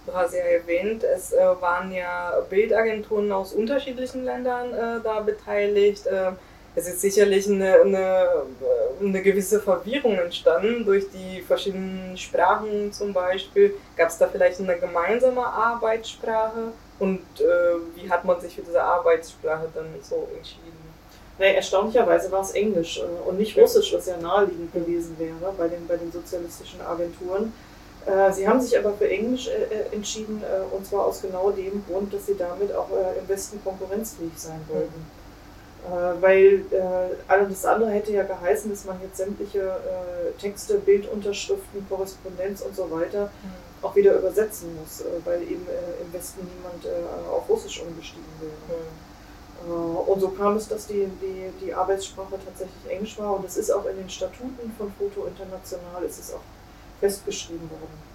Du hast ja erwähnt, es waren ja Bildagenturen aus unterschiedlichen Ländern da beteiligt. Es ist sicherlich eine gewisse Verwirrung entstanden durch die verschiedenen Sprachen zum Beispiel. Gab es da vielleicht eine gemeinsame Arbeitssprache? Und wie hat man sich für diese Arbeitssprache dann so entschieden? Nee, erstaunlicherweise war es Englisch und nicht Russisch, was ja naheliegend gewesen wäre bei den sozialistischen Agenturen. Sie haben sich aber für Englisch entschieden, und zwar aus genau dem Grund, dass sie damit auch im Westen konkurrenzfähig sein wollten. Weil alles andere hätte ja geheißen, dass man jetzt sämtliche Texte, Bildunterschriften, Korrespondenz und so weiter auch wieder übersetzen muss, weil eben im Westen niemand auf Russisch umgestiegen wäre. Und so kam es, dass die Arbeitssprache tatsächlich Englisch war, und es ist auch in den Statuten von Foto International ist es auch festgeschrieben worden.